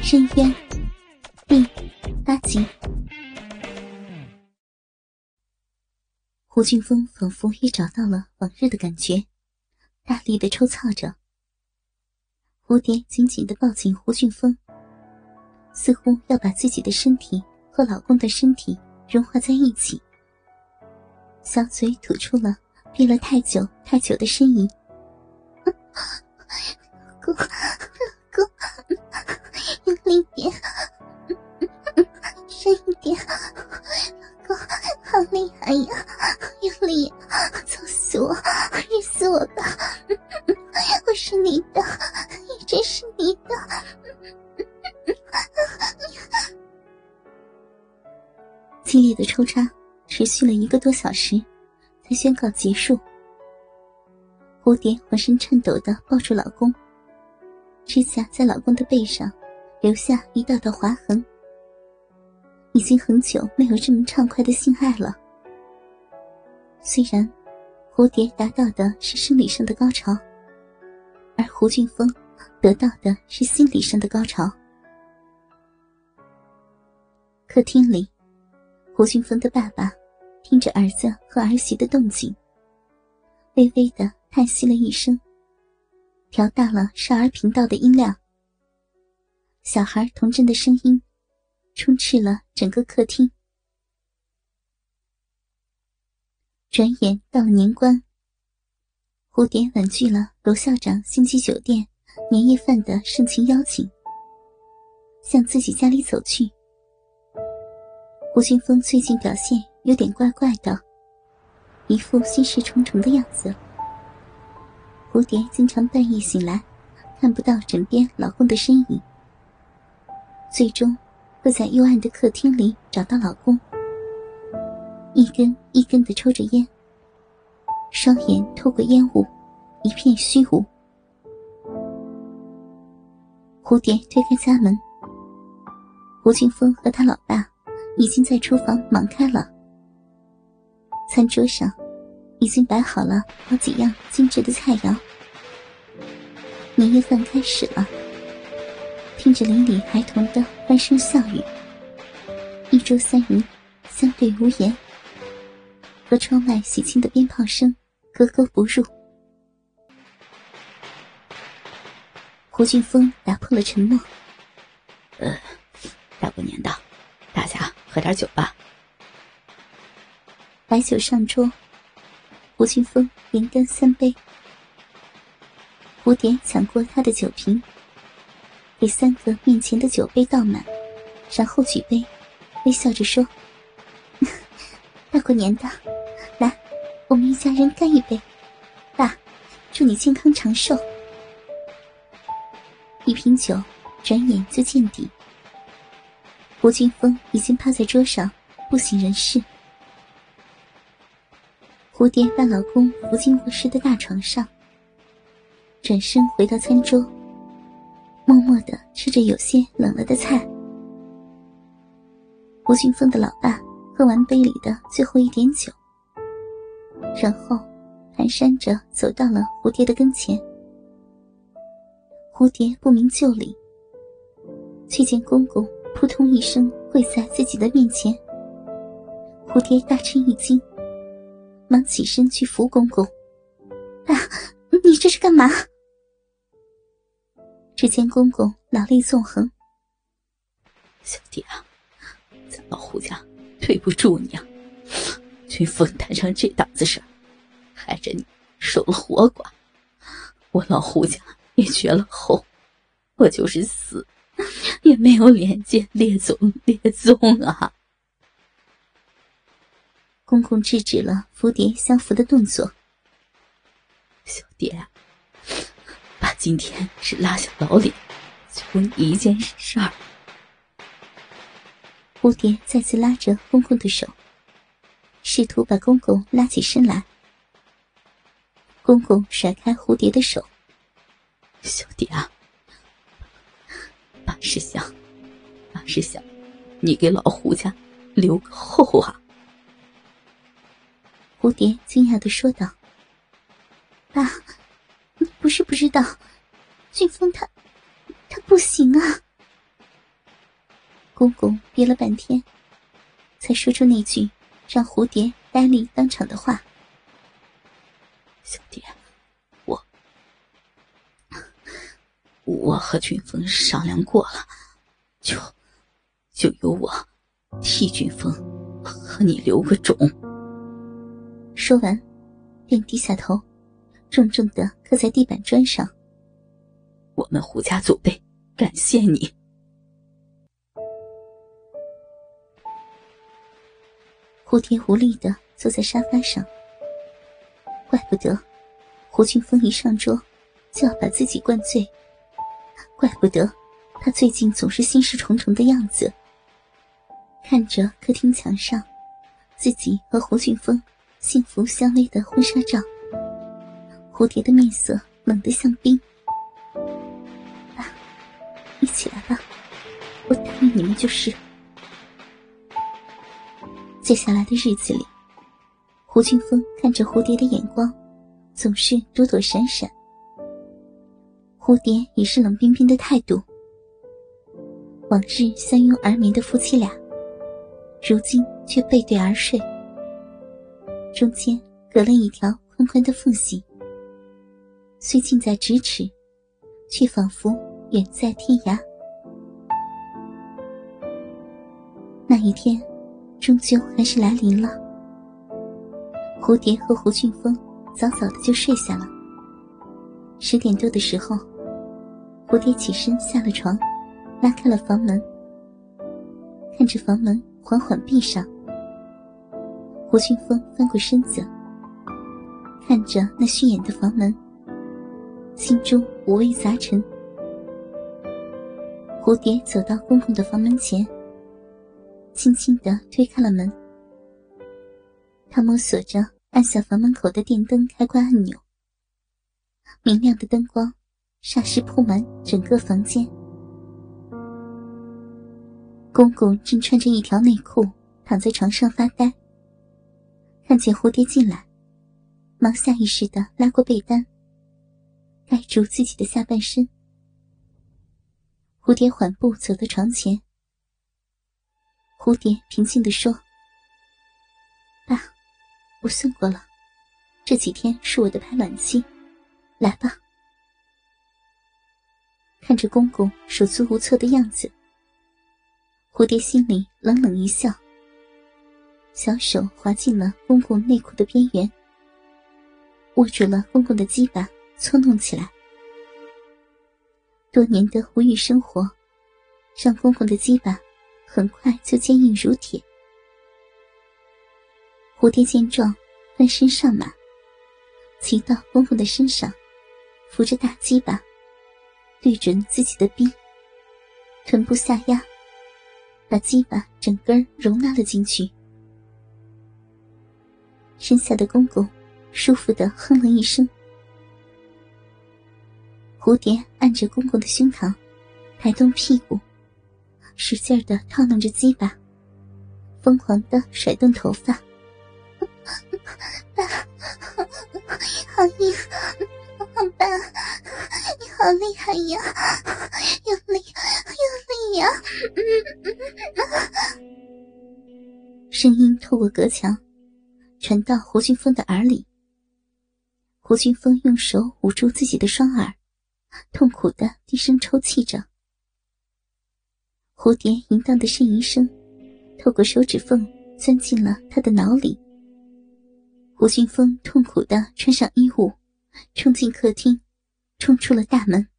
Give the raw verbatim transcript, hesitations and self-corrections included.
深渊第八集。胡俊峰仿佛也找到了往日的感觉，大力地抽操着。蝴蝶紧紧地抱紧胡俊峰，似乎要把自己的身体和老公的身体融化在一起，小嘴吐出了憋了太久太久的呻吟。老公，老公，用力点，深一点，老公，好厉害呀，用力呀，操死我，日死我吧，我是你的，一直是你的。激烈的抽插持续了一个多小时，才宣告结束。蝴蝶浑身颤抖地抱住老公，指甲在老公的背上留下一道道划痕。已经很久没有这么畅快的性爱了。虽然蝴蝶达到的是生理上的高潮，而胡俊峰得到的是心理上的高潮。客厅里，胡俊峰的爸爸听着儿子和儿媳的动静，微微地叹息了一声，调大了少儿频道的音量。小孩童真的声音充斥了整个客厅。转眼到了年关，蝴蝶婉拒了罗校长星级酒店年夜饭的盛情邀请，向自己家里走去。胡俊峰最近表现有点怪怪的，一副心事重重的样子。蝴蝶经常半夜醒来，看不到枕边老公的身影，最终会在幽暗的客厅里找到老公，一根一根地抽着烟，双眼透过烟雾一片虚无。蝴蝶推开家门，胡俊峰和他老爸已经在厨房忙开了。餐桌上已经摆好了好几样精致的菜肴。年夜饭开始了，听着邻里孩童的欢声笑语，一桌三人相对无言，和窗外喜庆的鞭炮声格格不入。胡俊峰打破了沉默： 呃，大过年的，大家喝点酒吧。 白酒上桌，胡俊峰连干三杯。蝴蝶抢过他的酒瓶，给三个面前的酒杯倒满，然后举杯，微笑着说：大过年的，来，我们一家人干一杯。爸，祝你健康长寿。一瓶酒转眼就见底，胡俊峰已经趴在桌上不省人事。蝴蝶把老公扶进卧室的大床上，转身回到餐桌，默默地吃着有些冷了的菜。胡俊峰的老爸喝完杯里的最后一点酒，然后蹒跚着走到了蝴蝶的跟前。蝴蝶不明就里，却见公公扑通一声跪在自己的面前。蝴蝶大吃一惊，忙起身去扶公公。爸，你这是干嘛？只见公公老泪纵横。 小弟啊，咱老胡家对不住你啊，俊峰摊上这档子事儿，害着你守了活寡，我老胡家也绝了后，我就是死也没有脸见列宗列宗啊。 公公制止了蝴蝶相扶的动作。 小蝶啊，爸今天是拉下老脸求你一件事儿。 蝴蝶再次拉着公公的手，试图把公公拉起身来。公公甩开蝴蝶的手。 小蝶啊，爸是想爸是想你给老胡家留个后啊。 蝴蝶惊讶地说道：爸，你不是不知道，俊峰他他不行啊。 公公憋了半天，才说出那句让蝴蝶呆立当场的话： 小蝶，我我和俊峰商量过了，就就由我替俊峰和你留个种。 说完便低下头，重重地磕在地板砖上。 我们胡家祖辈感谢你。 蝴蝶无力地坐在沙发上，怪不得胡俊峰一上桌就要把自己灌醉，怪不得他最近总是心事重重的样子。看着客厅墙上自己和胡俊峰幸福相偎的婚纱照，蝴蝶的面色冷得像冰。爸，你起来吧，我答应你们就是。接下来的日子里，胡俊峰看着蝴蝶的眼光总是躲躲闪闪，蝴蝶也是冷冰冰的态度。往日相拥而眠的夫妻俩，如今却背对而睡，中间隔了一条宽宽的缝隙，虽近在咫尺，却仿佛远在天涯。那一天终究还是来临了。蝴蝶和胡俊峰早早的就睡下了。十点多的时候，蝴蝶起身下了床，拉开了房门。看着房门缓缓闭上，胡俊峰翻过身子，看着那虚掩的房门，心中五味杂陈。蝴蝶走到公公的房门前，轻轻地推开了门。他摸索着按下房门口的电灯开关按钮，明亮的灯光霎时铺满整个房间。公公正穿着一条内裤躺在床上发呆，看见蝴蝶进来，忙下意识地拉过被单，盖住自己的下半身。蝴蝶缓步走到床前，蝴蝶平静地说：爸，我算过了，这几天是我的排卵期，来吧。看着公公手足无措的样子，蝴蝶心里冷冷一笑，小手滑进了公公内裤的边缘，握住了公公的鸡巴，搓弄起来。多年的无欲生活让公公的鸡巴很快就坚硬如铁。蝴蝶见状翻身上马，骑到公公的身上，扶着大鸡巴对准自己的逼，臀部下压，把鸡巴整根容纳了进去。身下的公公舒服地哼了一声。蝴蝶按着公公的胸膛，抬动屁股，使劲地套弄着鸡巴，疯狂地甩动头发。爸，好硬，爸，你好厉害呀，用力用力呀！声音透过隔墙传到胡俊峰的耳里。胡俊峰用手捂住自己的双耳，痛苦地低声抽泣着。蝴蝶淫荡的呻吟声透过手指缝钻进了他的脑里。胡俊峰痛苦地穿上衣物，冲进客厅，冲出了大门。